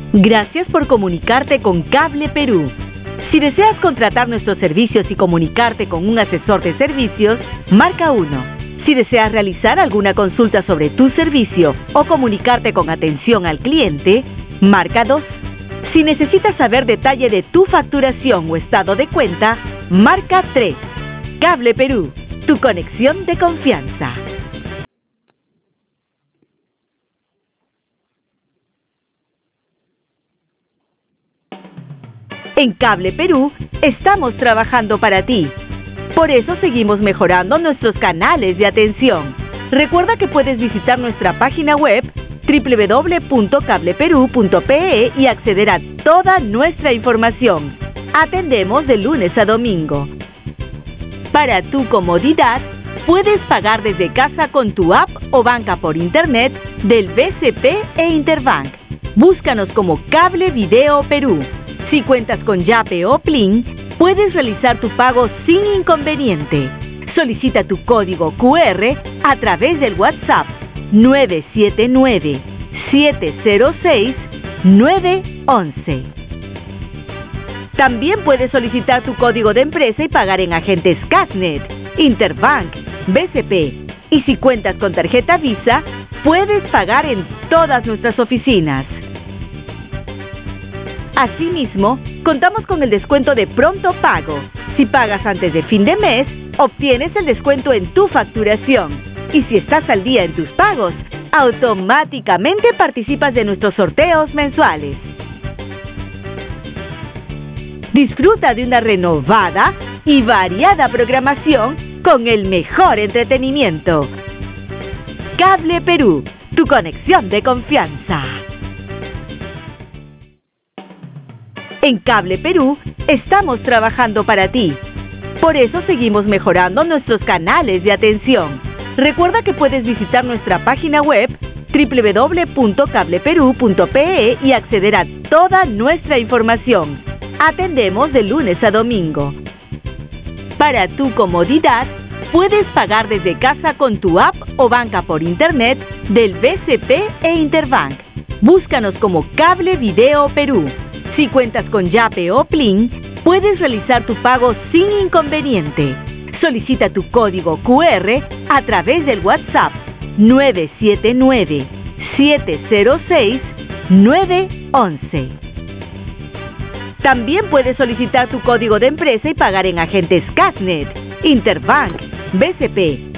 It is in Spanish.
Gracias por comunicarte con Cable Perú. Si deseas contratar nuestros servicios y comunicarte con un asesor de servicios, marca 1. Si deseas realizar alguna consulta sobre tu servicio o comunicarte con atención al cliente, marca 2. Si necesitas saber detalle de tu facturación o estado de cuenta, marca 3. Cable Perú, tu conexión de confianza. En Cable Perú estamos trabajando para ti. Por eso seguimos mejorando nuestros canales de atención. Recuerda que puedes visitar nuestra página web www.cableperú.pe y acceder a toda nuestra información. Atendemos de lunes a domingo. Para tu comodidad, puedes pagar desde casa con tu app o banca por internet del BCP e Interbank. Búscanos como Cable Video Perú. Si cuentas con Yape o Plin, puedes realizar tu pago sin inconveniente. Solicita tu código QR a través del WhatsApp 979-706-911. También puedes solicitar tu código de empresa y pagar en agentes Casnet, Interbank, BCP. Y si cuentas con tarjeta Visa, puedes pagar en todas nuestras oficinas. Asimismo, contamos con el descuento de pronto pago. Si pagas antes de fin de mes, obtienes el descuento en tu facturación. Y si estás al día en tus pagos, automáticamente participas de nuestros sorteos mensuales. Disfruta de una renovada y variada programación con el mejor entretenimiento. Cable Perú, tu conexión de confianza. En Cable Perú estamos trabajando para ti. Por eso seguimos mejorando nuestros canales de atención. Recuerda que puedes visitar nuestra página web www.cableperú.pe y acceder a toda nuestra información. Atendemos de lunes a domingo. Para tu comodidad, puedes pagar desde casa con tu app o banca por internet del BCP e Interbank. Búscanos como Cable Video Perú. Si cuentas con Yape o Plin, puedes realizar tu pago sin inconveniente. Solicita tu código QR a través del WhatsApp 979-706-911. También puedes solicitar tu código de empresa y pagar en agentes Casnet, Interbank, BCP.